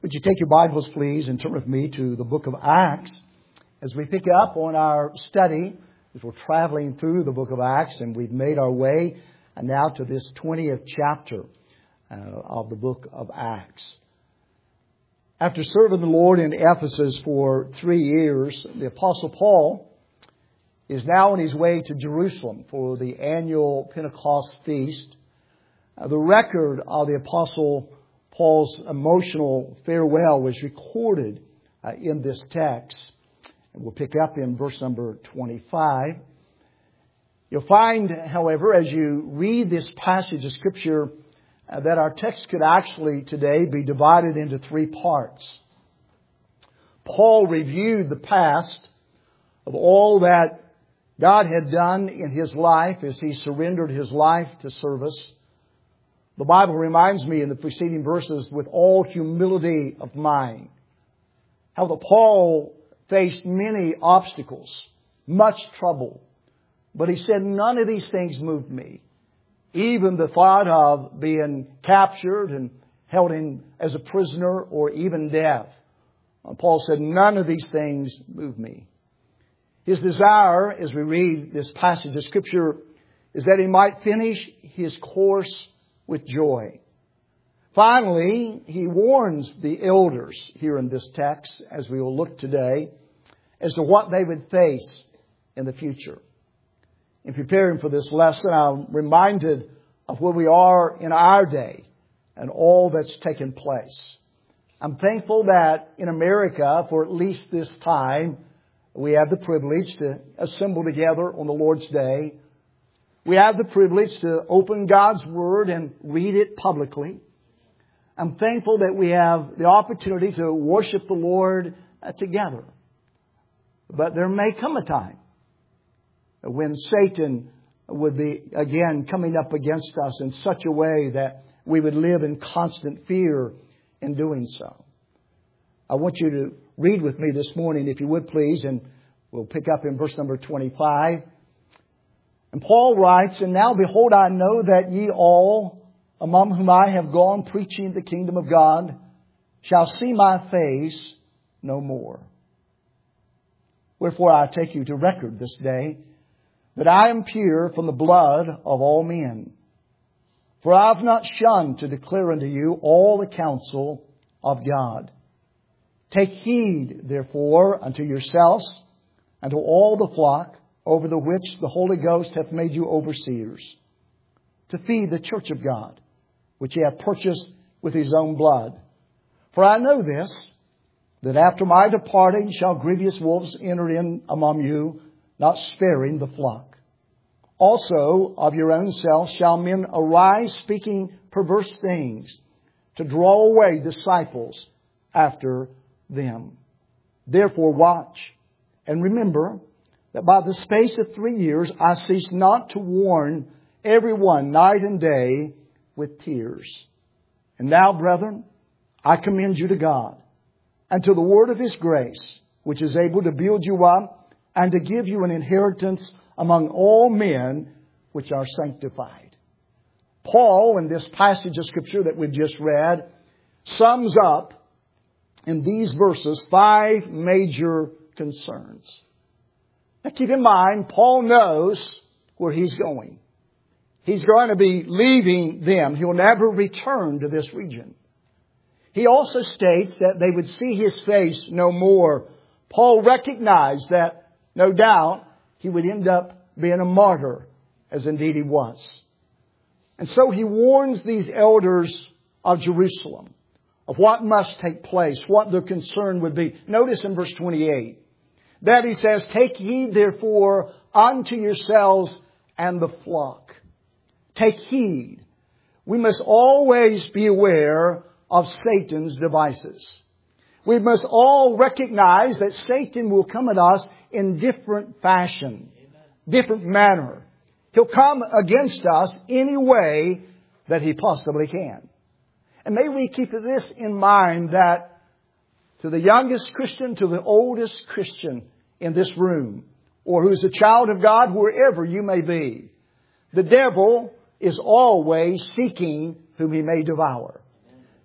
Would you take your Bibles, please, and turn with me to the book of Acts as we pick up on our study as we're traveling through the book of Acts, and we've made our way now to this 20th chapter of the book of Acts. After serving the Lord in Ephesus for 3 years, the Apostle Paul is now on his way to Jerusalem for the annual Pentecost feast. The record of the Apostle Paul's emotional farewell was recorded in this text. And we'll pick up in verse number 25. You'll find, however, as you read this passage of Scripture, that our text could actually today be divided into 3 parts. Paul reviewed the past of all that God had done in his life as he surrendered his life to service. The Bible reminds me in the preceding verses, with all humility of mind, how that Paul faced many obstacles, much trouble. But he said, none of these things moved me. Even the thought of being captured and held in as a prisoner or even death. Paul said, none of these things moved me. His desire, as we read this passage of Scripture, is that he might finish his course with joy. Finally, he warns the elders here in this text, as we will look today, as to what they would face in the future. In preparing for this lesson, I'm reminded of where we are in our day and all that's taken place. I'm thankful that in America, for at least this time, we have the privilege to assemble together on the Lord's Day. We have the privilege to open God's Word and read it publicly. I'm thankful that we have the opportunity to worship the Lord together. But there may come a time when Satan would be again coming up against us in such a way that we would live in constant fear in doing so. I want you to read with me this morning, if you would please, and we'll pick up in verse number 25. And Paul writes, "And now behold, I know that ye all, among whom I have gone preaching the kingdom of God, shall see my face no more. Wherefore I take you to record this day, that I am pure from the blood of all men. For I have not shunned to declare unto you all the counsel of God. Take heed, therefore, unto yourselves and to all the flock, over the which the Holy Ghost hath made you overseers, to feed the church of God, which he hath purchased with his own blood. For I know this, that after my departing shall grievous wolves enter in among you, not sparing the flock. Also of your own selves shall men arise, speaking perverse things, to draw away disciples after them. Therefore watch, and remember that by the space of 3 years I cease not to warn every one night and day with tears. And now, brethren, I commend you to God, and to the word of his grace, which is able to build you up, and to give you an inheritance among all men which are sanctified." Paul, in this passage of Scripture that we've just read, sums up in these verses 5 major concerns. Now keep in mind, Paul knows where he's going. He's going to be leaving them. He'll never return to this region. He also states that they would see his face no more. Paul recognized that, no doubt, he would end up being a martyr, as indeed he was. And so he warns these elders of Jerusalem of what must take place, what their concern would be. Notice in verse 28 that he says, "Take heed therefore unto yourselves and the flock." Take heed. We must always be aware of Satan's devices. We must all recognize that Satan will come at us in different fashion, different manner. He'll come against us any way that he possibly can. And may we keep this in mind, that to the youngest Christian, to the oldest Christian in this room, or who's a child of God, wherever you may be, the devil is always seeking whom he may devour.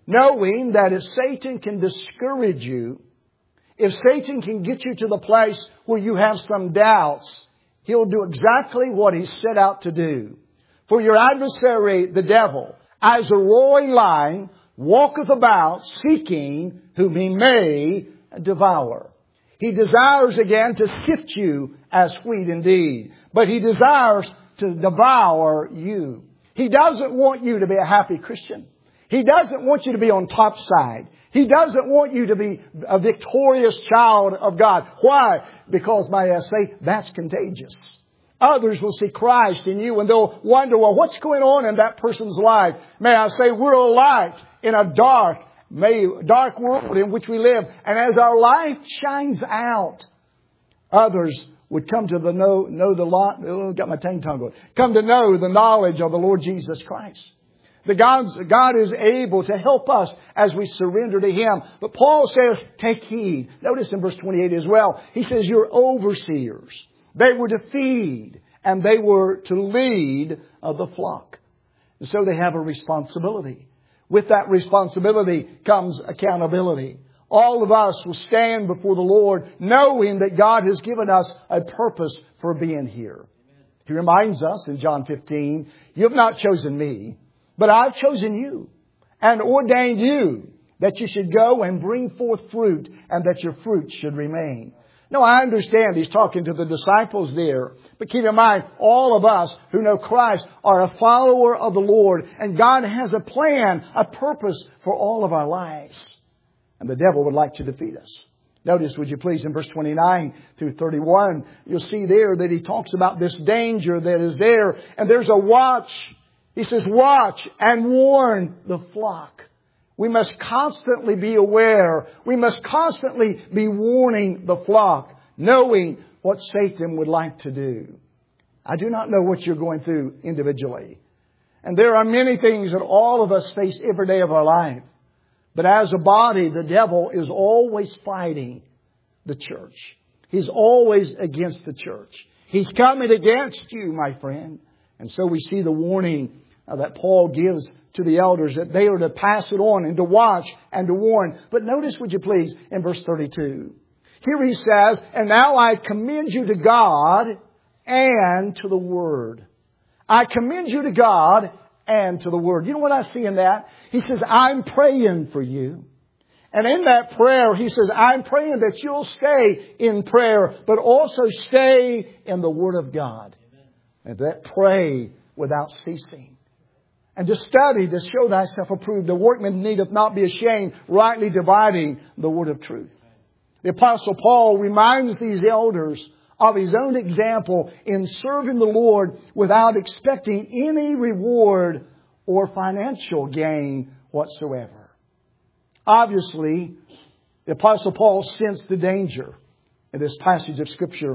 knowing that if Satan can discourage you, if Satan can get you to the place where you have some doubts, he'll do exactly what he set out to do. For your adversary, the devil, as a roaring lion, walketh about seeking whom he may devour. He desires again to sift you as wheat indeed, but he desires to devour you. He doesn't want you to be a happy Christian. He doesn't want you to be on top side. He doesn't want you to be a victorious child of God. Why? Because, may I say, that's contagious. Others will see Christ in you and they'll wonder, well, what's going on in that person's life? May I say, we're a light in a dark world in which we live. And as our light shines out, others would come to know the knowledge of the Lord Jesus Christ. God is able to help us as we surrender to Him. But Paul says, take heed. Notice in verse 28 as well. He says, you're overseers. They were to feed and they were to lead the flock. And so they have a responsibility. With that responsibility comes accountability. All of us will stand before the Lord knowing that God has given us a purpose for being here. He reminds us in John 15, you have not chosen me, but I've chosen you and ordained you that you should go and bring forth fruit and that your fruit should remain. No, I understand He's talking to the disciples there. But keep in mind, all of us who know Christ are a follower of the Lord. And God has a plan, a purpose for all of our lives. And the devil would like to defeat us. Notice, would you please, in verse 29 through 31, you'll see there that he talks about this danger that is there. And there's a watch. He says, watch and warn the flock. We must constantly be aware. We must constantly be warning the flock, knowing what Satan would like to do. I do not know what you're going through individually. And there are many things that all of us face every day of our life. But as a body, the devil is always fighting the church. He's always against the church. He's coming against you, my friend. And so we see the warning that Paul gives to the elders, that they are to pass it on and to watch and to warn. But notice, would you please, in verse 32. Here he says, and now I commend you to God and to the Word. I commend you to God and to the Word. You know what I see in that? He says, I'm praying for you. And in that prayer, he says, I'm praying that you'll stay in prayer, but also stay in the Word of God. And that pray without ceasing. And to study, to show thyself approved. The workman needeth not be ashamed, rightly dividing the word of truth. The Apostle Paul reminds these elders of his own example in serving the Lord without expecting any reward or financial gain whatsoever. Obviously, the Apostle Paul sensed the danger in this passage of Scripture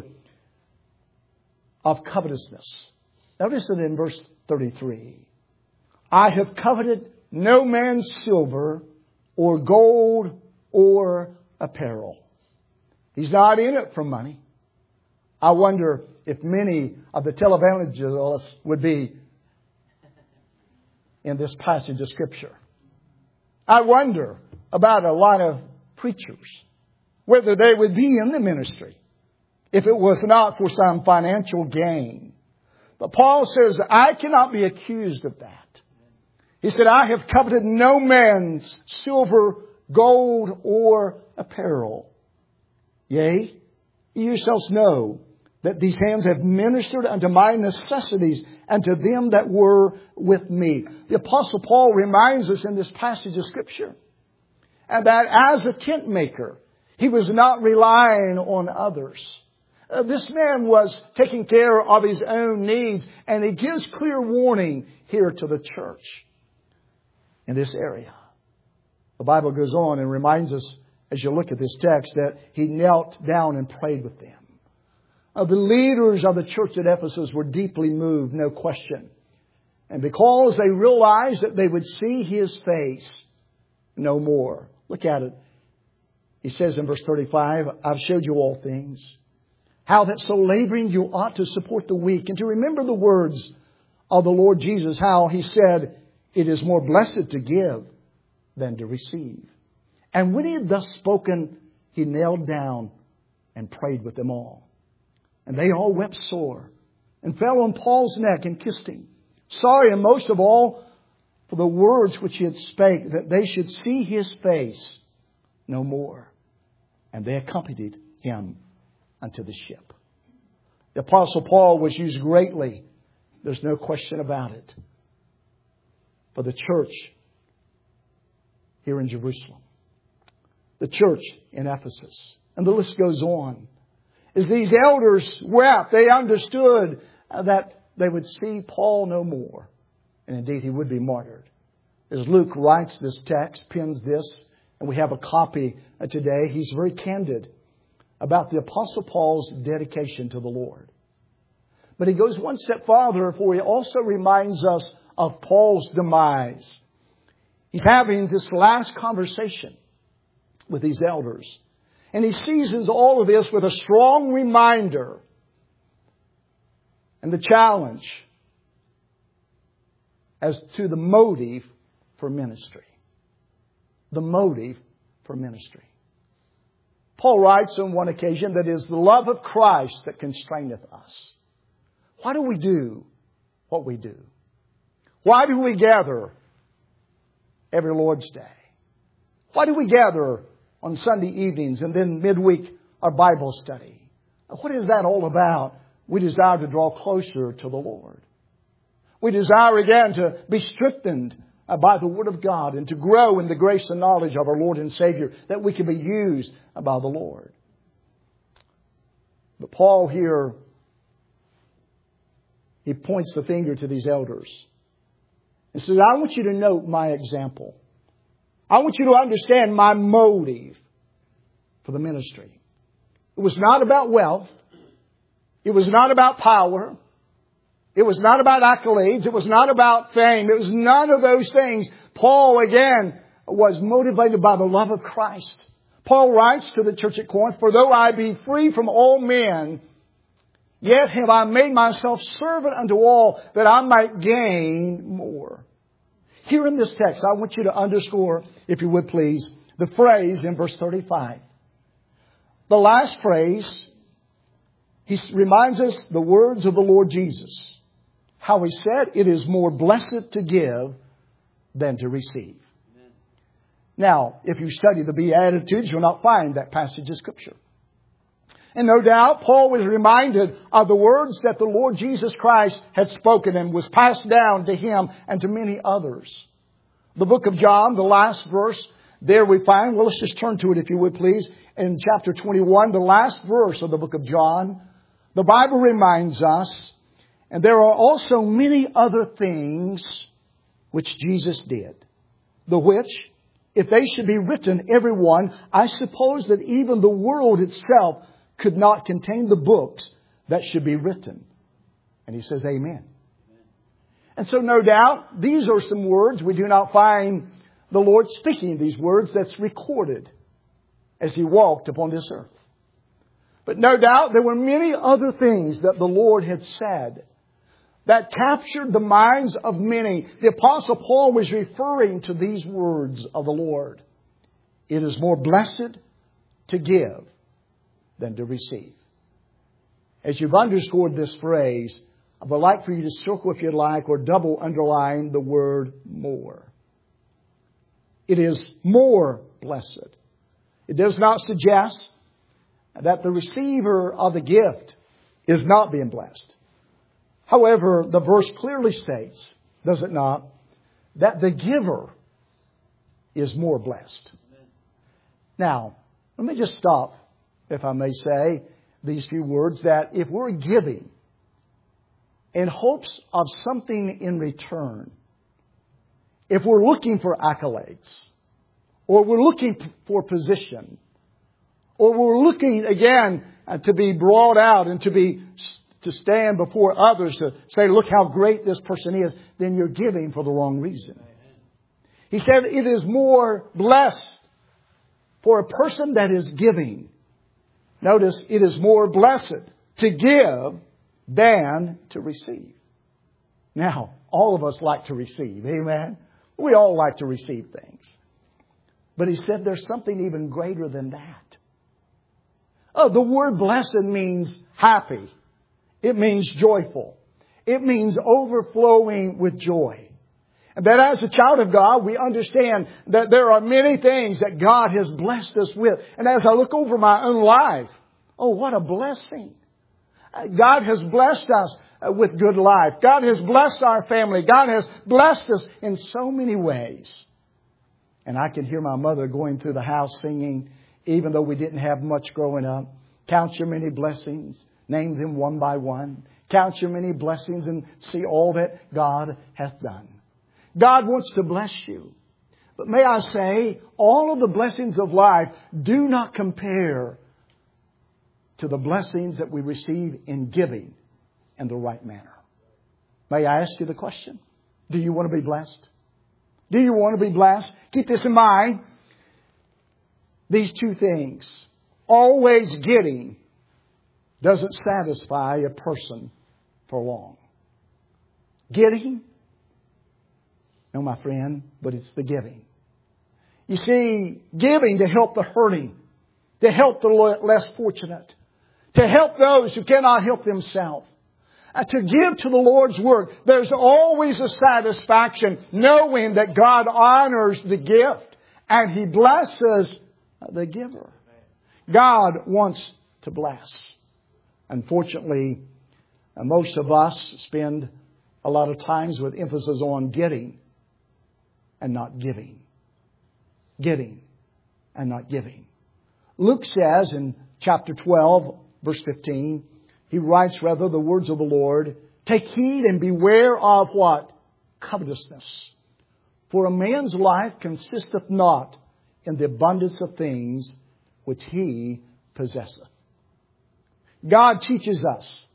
of covetousness. Notice it in verse 33. I have coveted no man's silver or gold or apparel. He's not in it for money. I wonder if many of the televangelists would be in this passage of Scripture. I wonder about a lot of preachers, whether they would be in the ministry if it was not for some financial gain. But Paul says, I cannot be accused of that. He said, I have coveted no man's silver, gold, or apparel. Yea, ye yourselves know that these hands have ministered unto my necessities and to them that were with me. The Apostle Paul reminds us in this passage of Scripture and that as a tent maker, he was not relying on others. This man was taking care of his own needs, and he gives clear warning here to the church in this area. The Bible goes on and reminds us, as you look at this text, that he knelt down and prayed with them. The leaders of the church at Ephesus were deeply moved, no question. And because they realized that they would see his face no more. Look at it. He says in verse 35, I've showed you all things. How that so laboring you ought to support the weak. And to remember the words of the Lord Jesus, how He said, it is more blessed to give than to receive. And when he had thus spoken, he knelt down and prayed with them all. And they all wept sore and fell on Paul's neck and kissed him, sorry and most of all for the words which he had spake, that they should see his face no more. And they accompanied him unto the ship. The Apostle Paul was used greatly. There's no question about it. For the church here in Jerusalem. The church in Ephesus. And the list goes on. As these elders wept, they understood that they would see Paul no more. And indeed, he would be martyred. As Luke writes this text, pens this, and we have a copy today, he's very candid about the Apostle Paul's dedication to the Lord. But he goes one step farther, for he also reminds us of Paul's demise. He's having this last conversation with these elders. And he seasons all of this with a strong reminder and the challenge as to the motive for ministry. The motive for ministry. Paul writes on one occasion that it is the love of Christ that constraineth us. Why do we do what we do? Why do we gather every Lord's Day? Why do we gather on Sunday evenings and then midweek our Bible study? What is that all about? We desire to draw closer to the Lord. We desire again to be strengthened by the Word of God and to grow in the grace and knowledge of our Lord and Savior, that we can be used by the Lord. But Paul here, he points the finger to these elders and says, I want you to note my example. I want you to understand my motive for the ministry. It was not about wealth. It was not about power. It was not about accolades. It was not about fame. It was none of those things. Paul, again, was motivated by the love of Christ. Paul writes to the church at Corinth, for though I be free from all men, yet have I made myself servant unto all, that I might gain more. Here in this text, I want you to underscore, if you would please, the phrase in verse 35. The last phrase, he reminds us the words of the Lord Jesus. How he said, it is more blessed to give than to receive. Amen. Now, if you study the Beatitudes, you'll not find that passage of Scripture. And no doubt, Paul was reminded of the words that the Lord Jesus Christ had spoken and was passed down to him and to many others. The book of John, the last verse, there we find, well, let's just turn to it if you would please. In chapter 21, the last verse of the book of John, the Bible reminds us, and there are also many other things which Jesus did, the which, if they should be written, every one, I suppose that even the world itself could not contain the books that should be written. And he says, Amen. And so no doubt, these are some words. We do not find the Lord speaking these words. That's recorded as he walked upon this earth. But no doubt, there were many other things that the Lord had said that captured the minds of many. The Apostle Paul was referring to these words of the Lord. It is more blessed to give than to receive. As you've underscored this phrase, I would like for you to circle, if you'd like, or double underline the word more. It is more blessed. It does not suggest that the receiver of the gift is not being blessed. However, the verse clearly states, does it not, that the giver is more blessed. Now, let me just stop, if I may say, these few words, that if we're giving in hopes of something in return, if we're looking for accolades, or we're looking for position, or we're looking, again, to be brought out and to stand before others to say, look how great this person is, then you're giving for the wrong reason. He said it is more blessed for a person that is giving. Notice, it is more blessed to give than to receive. Now, all of us like to receive. Amen? We all like to receive things. But He said there's something even greater than that. Oh, the word blessed means happy. It means joyful. It means overflowing with joy. And that as a child of God, we understand that there are many things that God has blessed us with. And as I look over my own life, oh, what a blessing. God has blessed us with good life. God has blessed our family. God has blessed us in so many ways. And I can hear my mother going through the house singing, even though we didn't have much growing up. Count your many blessings. Name them one by one. Count your many blessings and see all that God hath done. God wants to bless you. But may I say, all of the blessings of life do not compare to the blessings that we receive in giving in the right manner. May I ask you the question? Do you want to be blessed? Do you want to be blessed? Keep this in mind. These two things. Always getting doesn't satisfy a person for long. Getting? No, my friend, but it's the giving. You see, giving to help the hurting, to help the less fortunate, to help those who cannot help themselves. To give to the Lord's work, there's always a satisfaction knowing that God honors the gift and He blesses the giver. God wants to bless. Unfortunately, most of us spend a lot of times with emphasis on getting and not giving. Getting and not giving. Luke says in chapter 12, verse 15, he writes rather the words of the Lord, take heed and beware of what? Covetousness. For a man's life consisteth not in the abundance of things which he possesseth. God teaches us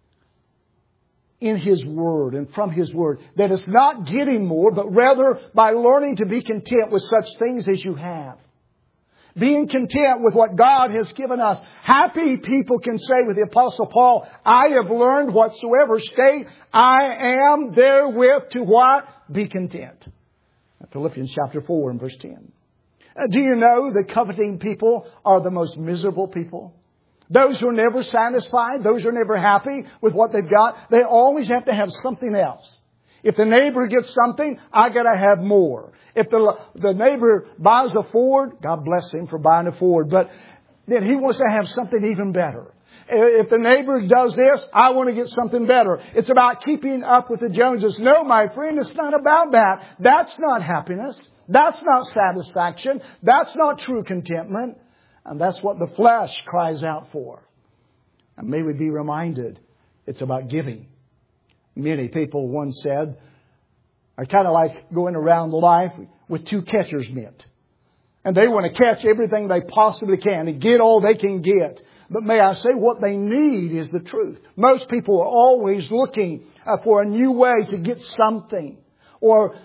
in His Word and from His Word that it's not getting more, but rather by learning to be content with such things as you have. Being content with what God has given us. Happy people can say with the Apostle Paul, I have learned whatsoever state I am therewith to what? Be content. Philippians chapter 4 and verse 10. Do you know that coveting people are the most miserable people? Those who are never satisfied, those who are never happy with what they've got, they always have to have something else. If the neighbor gets something, I got to have more. If the neighbor buys a Ford, God bless him for buying a Ford, but then he wants to have something even better. If the neighbor does this, I want to get something better. It's about keeping up with the Joneses. No, my friend, it's not about that. That's not happiness. That's not satisfaction. That's not true contentment. And that's what the flesh cries out for. And may we be reminded, it's about giving. Many people once said, are kind of like going around life with two catcher's mitt. And they want to catch everything they possibly can and get all they can get. But may I say, what they need is the truth. Most people are always looking for a new way to get something. Or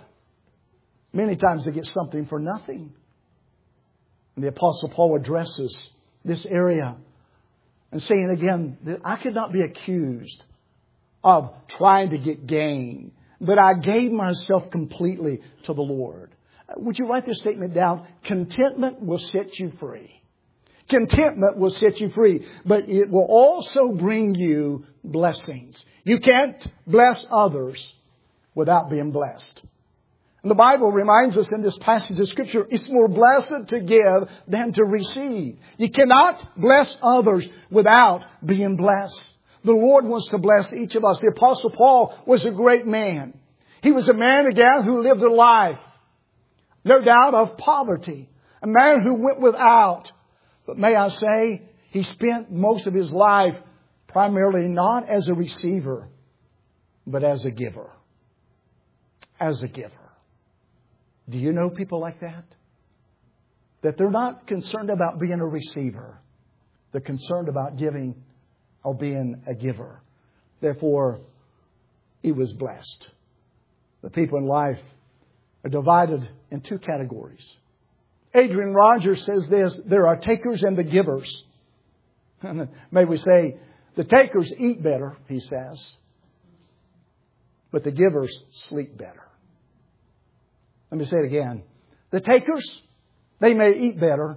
many times they get something for nothing. And the Apostle Paul addresses this area and saying again that I could not be accused of trying to get gain, but I gave myself completely to the Lord. Would you write this statement down? Contentment will set you free. Contentment will set you free, but it will also bring you blessings. You can't bless others without being blessed. And the Bible reminds us in this passage of Scripture, it's more blessed to give than to receive. You cannot bless others without being blessed. The Lord wants to bless each of us. The Apostle Paul was a great man. He was a man, again, who lived a life, no doubt, of poverty. A man who went without. But may I say, he spent most of his life primarily not as a receiver, but as a giver. As a giver. Do you know people like that? That they're not concerned about being a receiver. They're concerned about giving or being a giver. Therefore, he was blessed. The people in life are divided in two categories. Adrian Rogers says this, there are takers and the givers. May we say, the takers eat better, he says, but the givers sleep better. Let me say it again. The takers, They may eat better,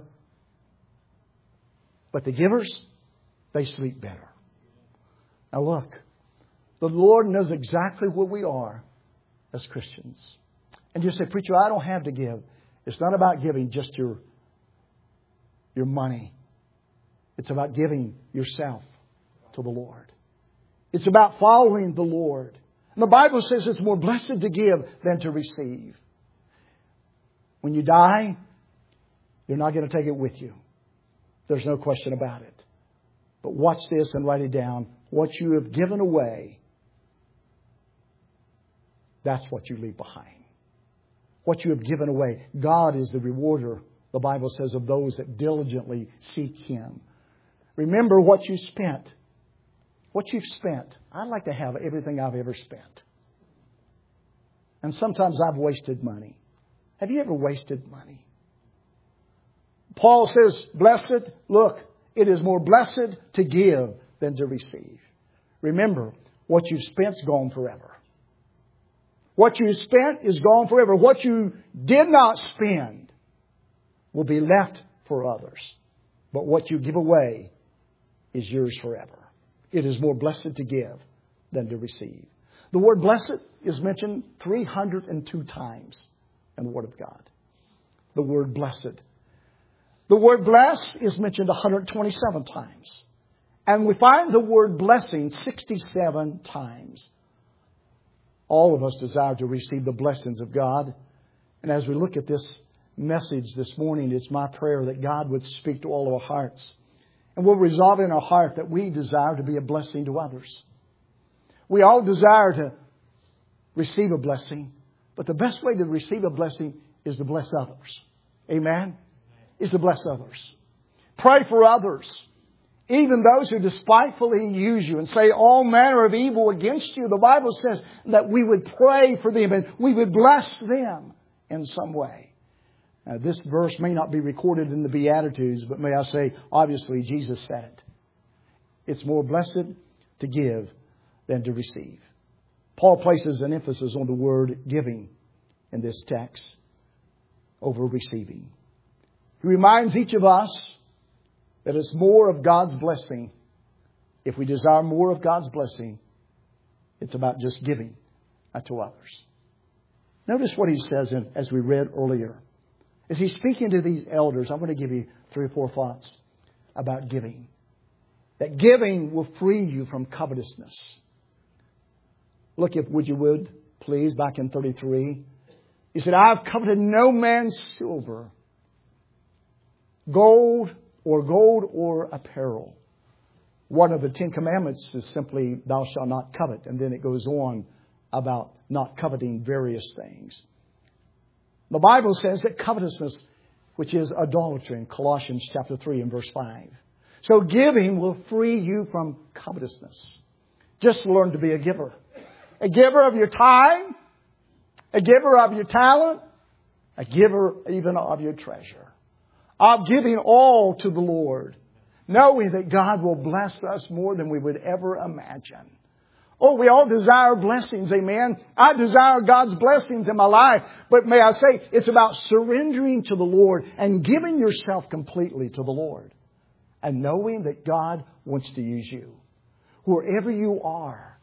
but the givers, they sleep better. Now look, the Lord knows exactly where we are as Christians. And you say, preacher, I don't have to give. It's not about giving just your money. It's about giving yourself to the Lord. It's about following the Lord. And the Bible says it's more blessed to give than to receive. When you die, you're not going to take it with you. There's no question about it. But watch this and write it down. What you have given away, that's what you leave behind. What you have given away. God is the rewarder, the Bible says, of those that diligently seek Him. Remember what you spent. What you've spent. I'd like to have everything I've ever spent. And sometimes I've wasted money. Have you ever wasted money? Paul says, blessed, look, it is more blessed to give than to receive. Remember, what you've spent's gone forever. What you spent is gone forever. What you did not spend will be left for others. But what you give away is yours forever. It is more blessed to give than to receive. The word blessed is mentioned 302 times in the Word of God. The word blessed. The word bless is mentioned 127 times. And we find the word blessing 67 times. All of us desire to receive the blessings of God. And as we look at this message this morning, it's my prayer that God would speak to all of our hearts. And we'll resolve in our heart that we desire to be a blessing to others. We all desire to receive a blessing. But the best way to receive a blessing is to bless others. Amen? Is to bless others. Pray for others. Even those who despitefully use you and say all manner of evil against you. The Bible says that we would pray for them and we would bless them in some way. Now, this verse may not be recorded in the Beatitudes, but may I say, obviously, Jesus said it. It's more blessed to give than to receive. Paul places an emphasis on the word giving in this text over receiving. He reminds each of us that it's more of God's blessing. If we desire more of God's blessing, it's about just giving to others. Notice what he says as we read earlier. As he's speaking to these elders, I want to give you 3 or 4 thoughts about giving. That giving will free you from covetousness. Look, if would you please, back in 33. He said, I have coveted no man's silver, gold or apparel. One of the 10 commandments is simply, thou shalt not covet. And then it goes on about not coveting various things. The Bible says that covetousness, which is idolatry in Colossians chapter 3 and verse 5. So giving will free you from covetousness. Just learn to be a giver. A giver of your time, a giver of your talent, a giver even of your treasure. Of giving all to the Lord, knowing that God will bless us more than we would ever imagine. Oh, we all desire blessings, amen. I desire God's blessings in my life. But may I say, it's about surrendering to the Lord and giving yourself completely to the Lord. And knowing that God wants to use you. Wherever you are,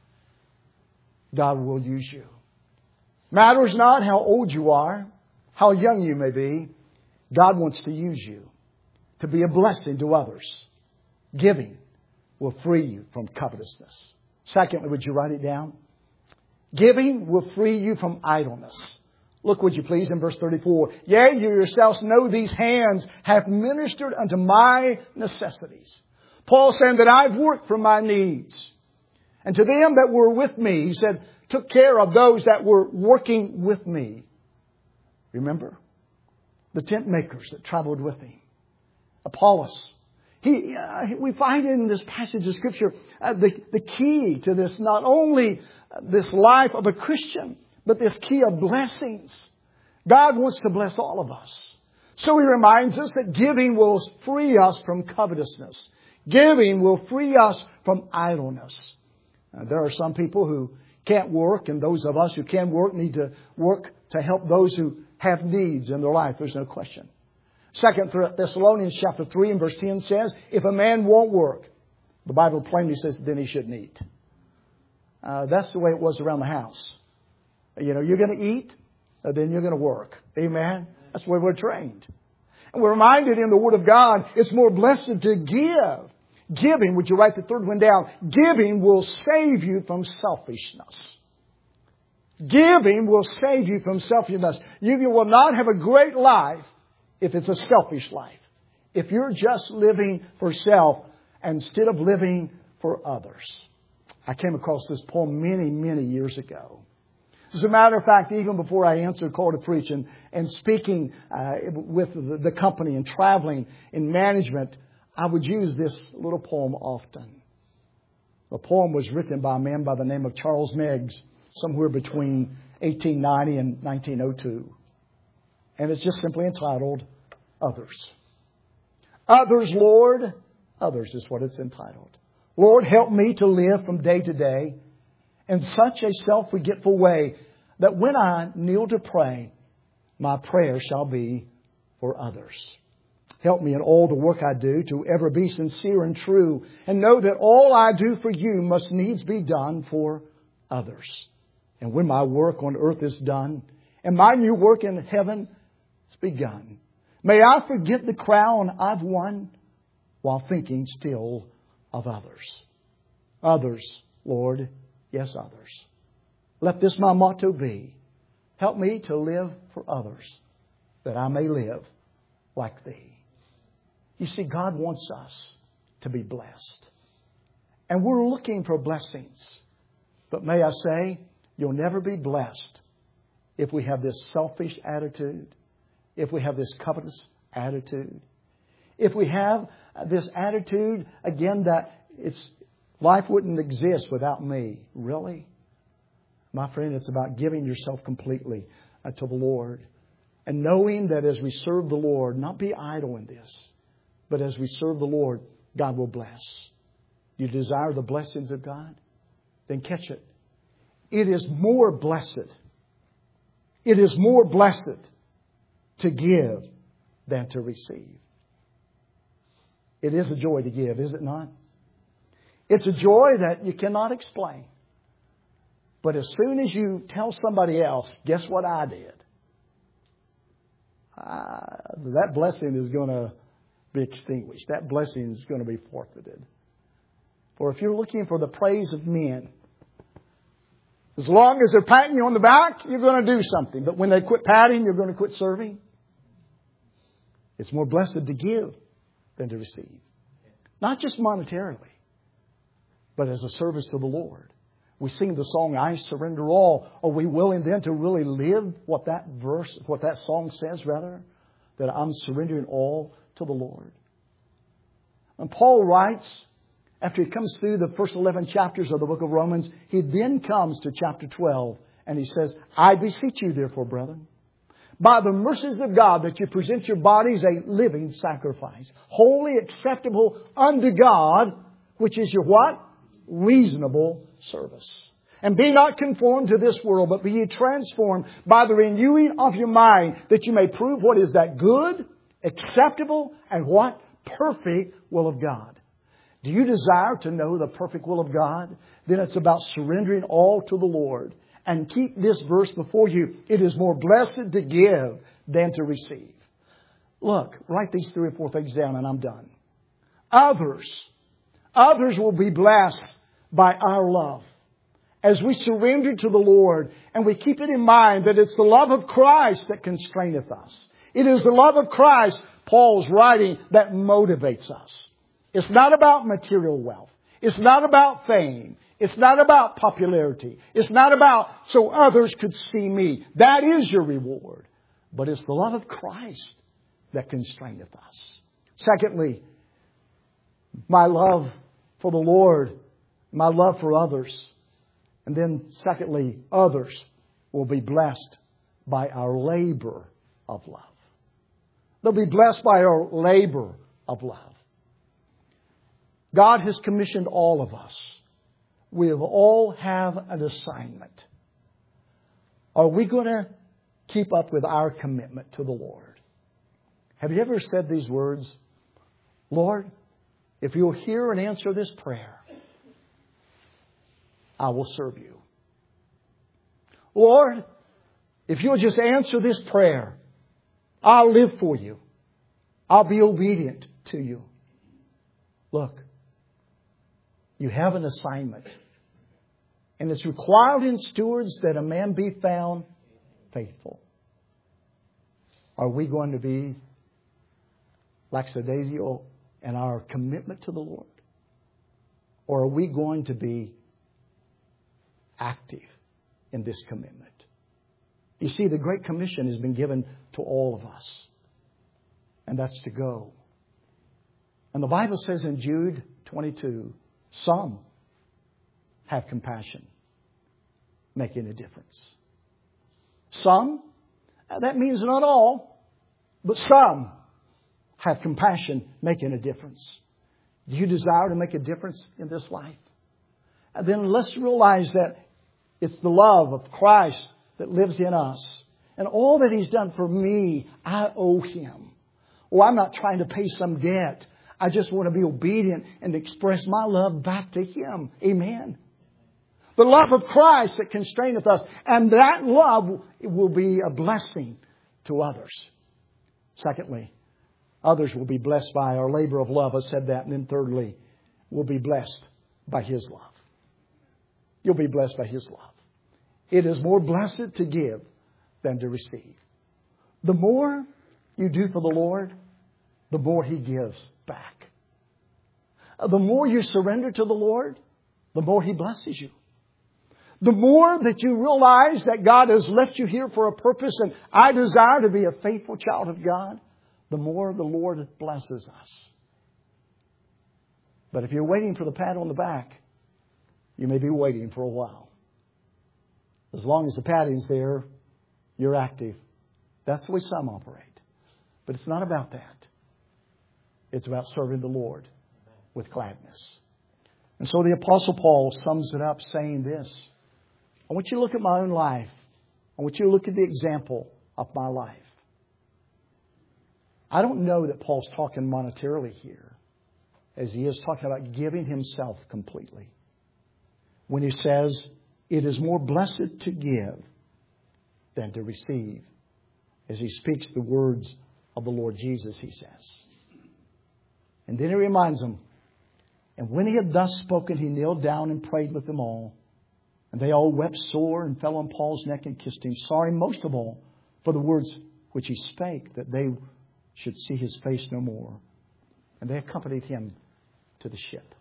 God will use you. Matters not how old you are, how young you may be. God wants to use you to be a blessing to others. Giving will free you from covetousness. Secondly, would you write it down? Giving will free you from idleness. Look, would you please, in verse 34. Yea, you yourselves know these hands have ministered unto my necessities. Paul saying that I've worked for my needs. And to them that were with me, he said, took care of those that were working with me. Remember? The tent makers that traveled with him. Apollos. We find in this passage of Scripture the key to this, not only this life of a Christian, but this key of blessings. God wants to bless all of us. So He reminds us that giving will free us from covetousness. Giving will free us from idleness. There are some people who can't work, and those of us who can work need to work to help those who have needs in their life. There's no question. 2 Thessalonians chapter 3 and verse 10 says, if a man won't work, the Bible plainly says, then he shouldn't eat. That's the way it was around the house. You know, you're going to eat, then you're going to work. Amen? That's the way we're trained. And we're reminded in the Word of God, it's more blessed to give. Giving, would you write the third one down? Giving will save you from selfishness. Giving will save you from selfishness. You will not have a great life if it's a selfish life. If you're just living for self instead of living for others. I came across this poem many, many years ago. As a matter of fact, even before I answered call to preach and speaking with the company and traveling in management, I would use this little poem often. The poem was written by a man by the name of Charles Meigs, somewhere between 1890 and 1902. And it's just simply entitled, Others. Others, Lord, others is what it's entitled. Lord, help me to live from day to day in such a self-forgetful way that when I kneel to pray, my prayer shall be for others. Help me in all the work I do to ever be sincere and true, and know that all I do for you must needs be done for others. And when my work on earth is done, and my new work in heaven is begun, may I forget the crown I've won while thinking still of others. Others, Lord, yes, others. Let this my motto be. Help me to live for others, that I may live like Thee. You see, God wants us to be blessed. And we're looking for blessings. But may I say, you'll never be blessed if we have this selfish attitude, if we have this covetous attitude, if we have this attitude, again, that life wouldn't exist without me. Really? My friend, it's about giving yourself completely to the Lord. And knowing that as we serve the Lord, not be idle in this, but as we serve the Lord, God will bless. You desire the blessings of God? Then catch it. It is more blessed. It is more blessed to give than to receive. It is a joy to give, is it not? It's a joy that you cannot explain. But as soon as you tell somebody else, guess what I did? That blessing is going to be extinguished. That blessing is going to be forfeited. For if you're looking for the praise of men, as long as they're patting you on the back, you're going to do something. But when they quit patting, you're going to quit serving. It's more blessed to give than to receive. Not just monetarily, but as a service to the Lord. We sing the song, I surrender all. Are we willing then to really live what that song says, rather? That I'm surrendering all to the Lord. And Paul writes, after he comes through the first 11 chapters of the book of Romans, he then comes to chapter 12 and he says, I beseech you therefore, brethren, by the mercies of God, that you present your bodies a living sacrifice, wholly acceptable unto God, which is your what? Reasonable service. And be not conformed to this world, but be ye transformed by the renewing of your mind, that you may prove what is that good, acceptable, and what? Perfect will of God. Do you desire to know the perfect will of God? Then it's about surrendering all to the Lord. And keep this verse before you. It is more blessed to give than to receive. Look, write these 3 or 4 things down and I'm done. Others will be blessed by our love. As we surrender to the Lord and we keep it in mind that it's the love of Christ that constraineth us. It is the love of Christ, Paul's writing, that motivates us. It's not about material wealth. It's not about fame. It's not about popularity. It's not about so others could see me. That is your reward. But it's the love of Christ that constraineth us. Secondly, my love for the Lord, my love for others. And then secondly, others will be blessed by our labor of love. They'll be blessed by our labor of love. God has commissioned all of us. We all have an assignment. Are we going to keep up with our commitment to the Lord? Have you ever said these words? Lord, if you'll hear and answer this prayer, I will serve you. Lord, if you'll just answer this prayer, I'll live for you. I'll be obedient to you. Look, you have an assignment. And it's required in stewards that a man be found faithful. Are we going to be lackadaisical in our commitment to the Lord? Or are we going to be active in this commitment? You see, the Great Commission has been given to all of us. And that's to go. And the Bible says in Jude 22, some have compassion, making a difference. Some, that means not all, but some have compassion, making a difference. Do you desire to make a difference in this life? And then let's realize that it's the love of Christ that lives in us. And all that He's done for me, I owe Him. Oh, I'm not trying to pay some debt. I just want to be obedient and express my love back to Him. Amen. The love of Christ that constraineth us. And that love will be a blessing to others. Secondly, others will be blessed by our labor of love. I said that. And then thirdly, we'll be blessed by His love. You'll be blessed by His love. It is more blessed to give than to receive. The more you do for the Lord, the more He gives back. The more you surrender to the Lord, the more He blesses you. The more that you realize that God has left you here for a purpose and I desire to be a faithful child of God, the more the Lord blesses us. But if you're waiting for the pat on the back, you may be waiting for a while. As long as the patting's there, you're active. That's the way some operate. But it's not about that. It's about serving the Lord with gladness. And so the Apostle Paul sums it up saying this. I want you to look at my own life. I want you to look at the example of my life. I don't know that Paul's talking monetarily here, as he is talking about giving himself completely. When he says, it is more blessed to give than to receive. As he speaks the words of the Lord Jesus, he says. And then he reminds them, and when he had thus spoken, he knelt down and prayed with them all. And they all wept sore and fell on Paul's neck and kissed him, sorry most of all for the words which he spake, that they should see his face no more. And they accompanied him to the ship.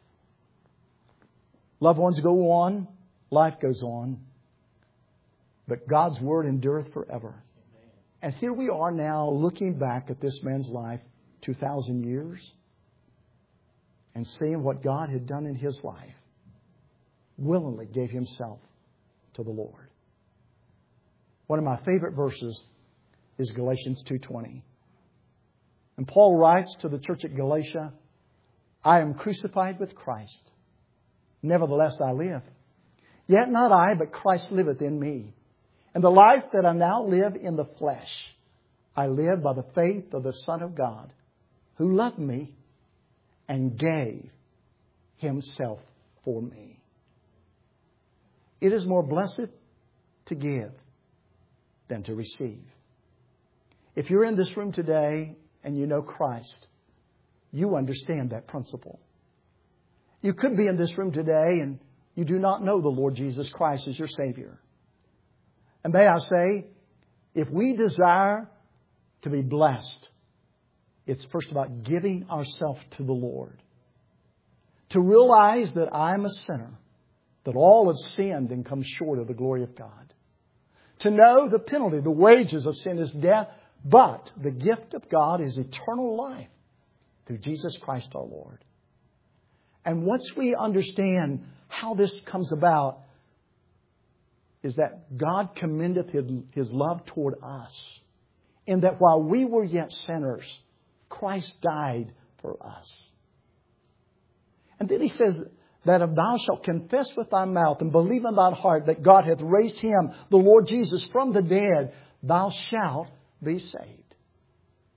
Loved ones, go on. Life goes on. But God's word endureth forever. And here we are now looking back at this man's life 2,000 years and seeing what God had done in his life. Willingly gave himself to the Lord. One of my favorite verses is Galatians 2:20. And Paul writes to the church at Galatia, I am crucified with Christ. Nevertheless I live. Yet not I, but Christ liveth in me. And the life that I now live in the flesh, I live by the faith of the Son of God, who loved me and gave Himself for me. It is more blessed to give than to receive. If you're in this room today and you know Christ, you understand that principle. You could be in this room today and you do not know the Lord Jesus Christ as your Savior. And may I say, if we desire to be blessed, it's first about giving ourselves to the Lord. To realize that I'm a sinner, that all have sinned and come short of the glory of God. To know the penalty, the wages of sin is death, but the gift of God is eternal life through Jesus Christ our Lord. And once we understand how this comes about, is that God commendeth His love toward us, in that while we were yet sinners, Christ died for us. And then He says that if thou shalt confess with thy mouth and believe in thine heart that God hath raised Him, the Lord Jesus, from the dead, thou shalt be saved.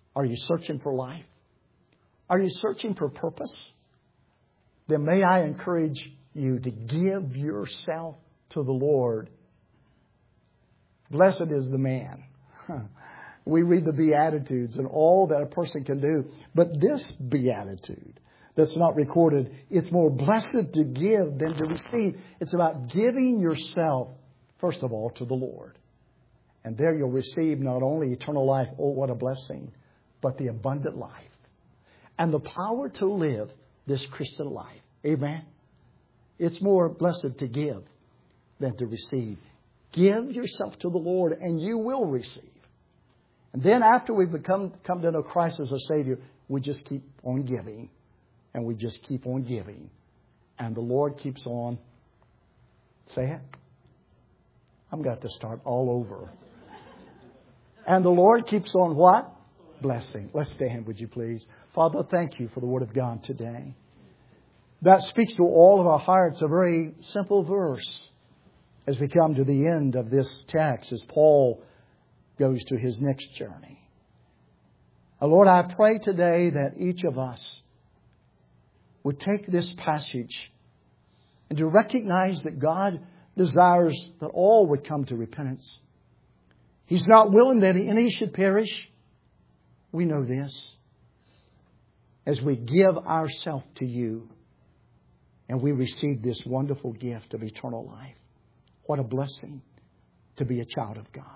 Are you searching for life? Are you searching for purpose? Then may I encourage you to give yourself to the Lord. Blessed is the man. We read the Beatitudes and all that a person can do. But this Beatitude that's not recorded, it's more blessed to give than to receive. It's about giving yourself, first of all, to the Lord. And there you'll receive not only eternal life, oh, what a blessing, but the abundant life. And the power to live this Christian life. Amen? It's more blessed to give than to receive. Give yourself to the Lord and you will receive. And then after we've come to know Christ as a Savior, we just keep on giving. And we just keep on giving. And the Lord keeps on. Say it. I've got to start all over. And the Lord keeps on what? Blessing. Let's stand, would you please? Father, thank you for the Word of God today. That speaks to all of our hearts, a very simple verse as we come to the end of this text, as Paul goes to his next journey. Lord, I pray today that each of us would take this passage and to recognize that God desires that all would come to repentance. He's not willing that any should perish. We know this. As we give ourselves to you and we receive this wonderful gift of eternal life. What a blessing to be a child of God.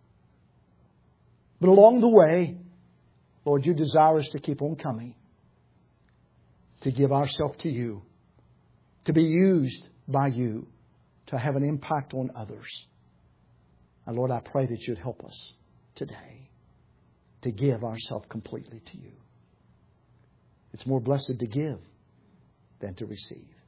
But along the way, Lord, you desire us to keep on coming. To give ourselves to you. To be used by you. To have an impact on others. And Lord, I pray that you'd help us today to give ourselves completely to you. It's more blessed to give than to receive.